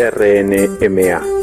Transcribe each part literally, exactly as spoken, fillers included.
R N M A.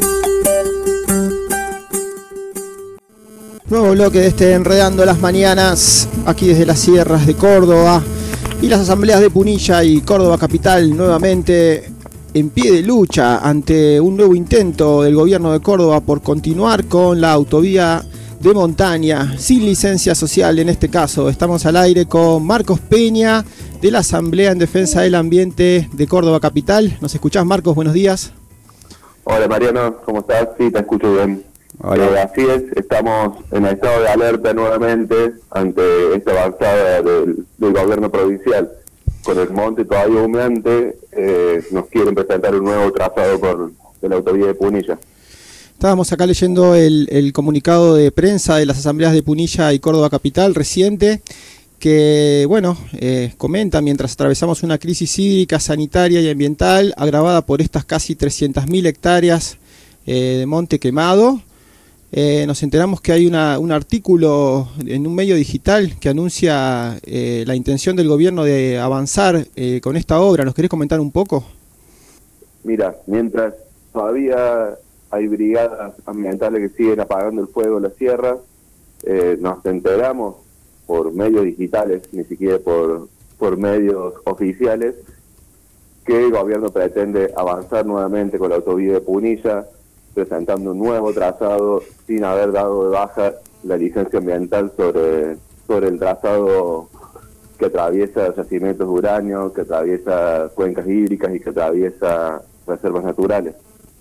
Nuevo bloque de este Enredando las Mañanas, aquí desde las sierras de Córdoba y las asambleas de Punilla y Córdoba Capital nuevamente en pie de lucha ante un nuevo intento del gobierno de Córdoba por continuar con la autovía de montaña sin licencia social. En este caso estamos al aire con Marcos Peña de la Asamblea en Defensa del Ambiente de Córdoba Capital. ¿Nos escuchás, Marcos? Buenos días. Hola Mariano, ¿cómo estás? Sí, te escucho bien. Eh, así es, estamos en estado de alerta nuevamente ante esta avanzada del, del gobierno provincial. Con el monte todavía humeante, eh, nos quieren presentar un nuevo trazado por de la autovía de Punilla. Estábamos acá leyendo el, el comunicado de prensa de las asambleas de Punilla y Córdoba Capital reciente, que, bueno, eh, comenta: mientras atravesamos una crisis hídrica, sanitaria y ambiental agravada por estas casi trescientas mil hectáreas eh, de monte quemado, eh, nos enteramos que hay una, un artículo en un medio digital que anuncia eh, la intención del gobierno de avanzar eh, con esta obra. ¿Nos querés comentar un poco? Mira, mientras todavía hay brigadas ambientales que siguen apagando el fuego en las sierras, eh, nos enteramos por medios digitales, ni siquiera por, por medios oficiales, que el gobierno pretende avanzar nuevamente con la autovía de Punilla, presentando un nuevo trazado sin haber dado de baja la licencia ambiental sobre, sobre el trazado que atraviesa yacimientos de uranio, que atraviesa cuencas hídricas y que atraviesa reservas naturales.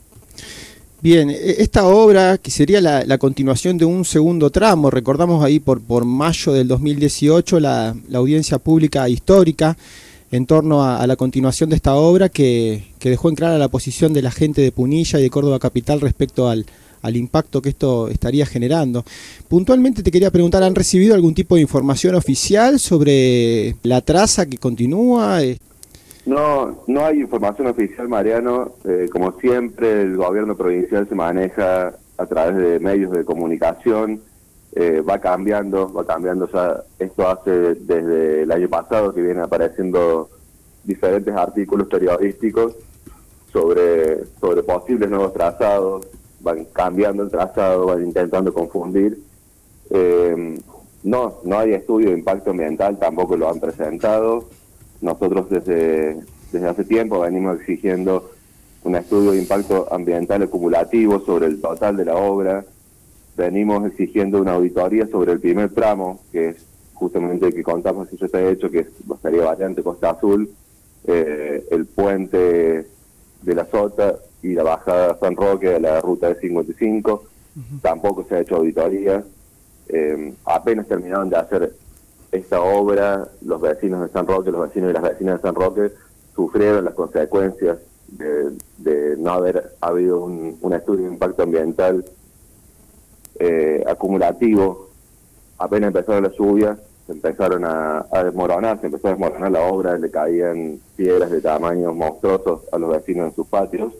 Bien, esta obra, que sería la, la continuación de un segundo tramo, recordamos ahí por, por mayo del dos mil dieciocho la, la audiencia pública histórica en torno a, a la continuación de esta obra, que, que dejó en clara la posición de la gente de Punilla y de Córdoba Capital respecto al, al impacto que esto estaría generando. Puntualmente te quería preguntar, ¿han recibido algún tipo de información oficial sobre la traza que continúa? No, no hay información oficial, Mariano. Eh, como siempre, el gobierno provincial se maneja a través de medios de comunicación. Eh, va cambiando, va cambiando. O sea, esto hace desde el año pasado que vienen apareciendo diferentes artículos periodísticos sobre, sobre posibles nuevos trazados. Van cambiando el trazado, van intentando confundir. Eh, no, no hay estudio de impacto ambiental, tampoco lo han presentado. Nosotros desde, desde hace tiempo venimos exigiendo un estudio de impacto ambiental acumulativo sobre el total de la obra. Venimos exigiendo una auditoría sobre el primer tramo, que es justamente el que contamos, si yo te he hecho, que es sería variante Costa Azul, eh, el puente de la Sota y la bajada San Roque de la ruta de cincuenta y cinco. Uh-huh. Tampoco se ha hecho auditoría. Eh, apenas terminaron de hacer esta obra, los vecinos de San Roque, los vecinos y las vecinas de San Roque sufrieron las consecuencias de, de no haber habido un, un estudio de impacto ambiental eh, acumulativo. Apenas empezaron las lluvias, se empezaron a, a desmoronar, se empezó a desmoronar la obra, le caían piedras de tamaños monstruosos a los vecinos en sus patios.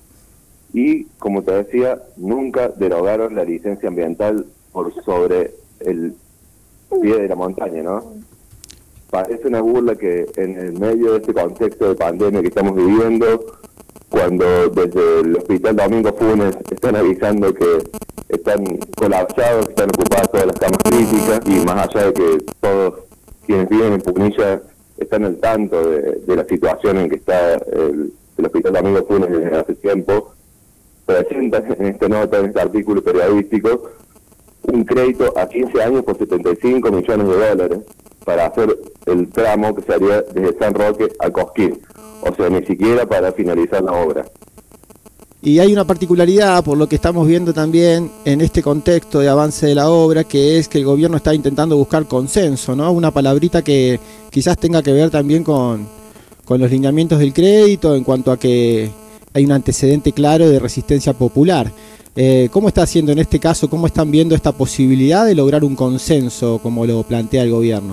Y, como te decía, nunca derogaron la licencia ambiental por sobre el pie de la montaña, ¿no? Parece una burla que en el medio de este contexto de pandemia que estamos viviendo, cuando desde el Hospital Domingo Funes están avisando que están colapsados, que están ocupadas todas las camas críticas, y más allá de que todos quienes viven en Punilla están al tanto de, de la situación en que está el, el Hospital Domingo Funes desde hace tiempo, presentan en esta nota, en este artículo periodístico, un crédito a quince años por setenta y cinco millones de dólares para hacer el tramo que se haría desde San Roque a Cosquín. O sea, ni siquiera para finalizar la obra. Y hay una particularidad, por lo que estamos viendo también en este contexto de avance de la obra, que es que el gobierno está intentando buscar consenso, ¿no? Una palabrita que quizás tenga que ver también con, con los lineamientos del crédito, en cuanto a que hay un antecedente claro de resistencia popular. Eh, ¿Cómo está haciendo en este caso, cómo están viendo esta posibilidad de lograr un consenso como lo plantea el gobierno?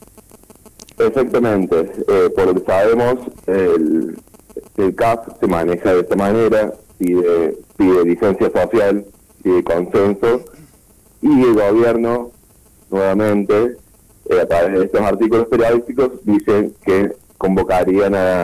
Exactamente, eh, por lo que sabemos, el, el C A F se maneja de esta manera, pide, pide licencia social, pide consenso, y el gobierno, nuevamente, eh, a través de estos artículos periodísticos, dicen que convocarían a,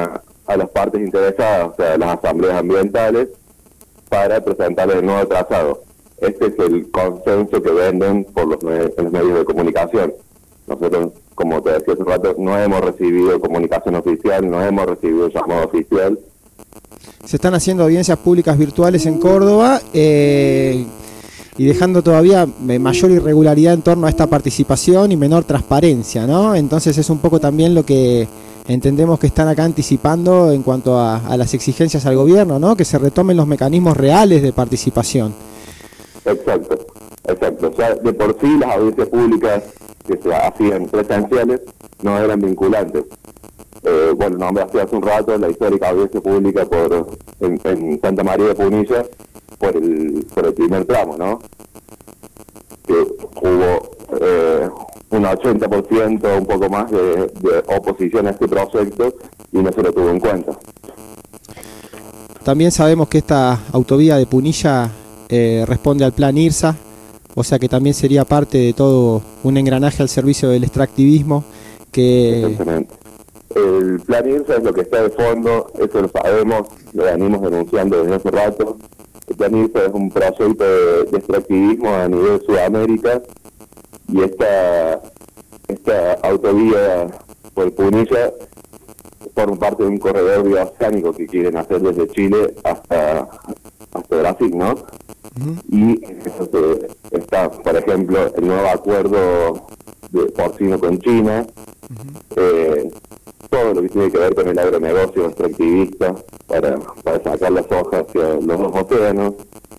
a las partes interesadas, o sea, las asambleas ambientales, para presentarles el nuevo trazado. Este es el consenso que venden por los, me los medios de comunicación. Nosotros, como te decía hace rato, no hemos recibido comunicación oficial, no hemos recibido llamado oficial. Se están haciendo audiencias públicas virtuales en Córdoba eh, y dejando todavía mayor irregularidad en torno a esta participación y menor transparencia, ¿no? Entonces es un poco también lo que entendemos que están acá anticipando en cuanto a, a las exigencias al gobierno, ¿no? Que se retomen los mecanismos reales de participación. Exacto, exacto. O sea, de por sí las audiencias públicas que se hacían presenciales no eran vinculantes. Eh, bueno, nombraste hace un rato la histórica audiencia pública por en, en Santa María de Punilla por el por el primer tramo, ¿no? Que hubo eh, un ochenta por ciento, un poco más de, de oposición a este proyecto y no se lo tuvo en cuenta. También sabemos que esta autovía de Punilla eh, responde al plan IRSA, o sea que también sería parte de todo un engranaje al servicio del extractivismo que... Exactamente. El plan IRSA es lo que está de fondo, eso lo sabemos, lo venimos denunciando desde hace rato. El plan IRSA es un proyecto de, de extractivismo a nivel Sudamérica y esta, esta autovía por Punilla forma parte de un corredor bioceánico que quieren hacer desde Chile hasta, hasta Brasil, ¿no? Uh-huh. Y entonces está, por ejemplo, el nuevo acuerdo de porcino con China, uh-huh. eh, todo lo que tiene que ver con el agronegocio extractivista para, para sacar las hojas hacia los dos océanos.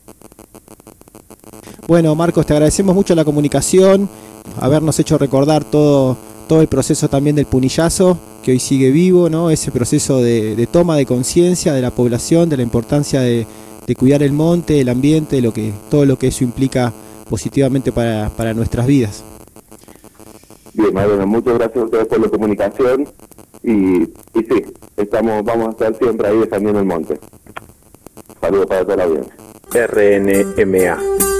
Bueno, Marcos, te agradecemos mucho la comunicación, habernos hecho recordar todo, todo el proceso también del Punillazo, que hoy sigue vivo, ¿no? Ese proceso de, de toma de conciencia de la población, de la importancia de, de cuidar el monte, el ambiente, lo que, todo lo que eso implica positivamente para, para nuestras vidas. Bien, Mariano, muchas gracias a ustedes por la comunicación y, y sí, estamos, vamos a estar siempre ahí defendiendo el monte. Saludos para toda la audiencia. R N M A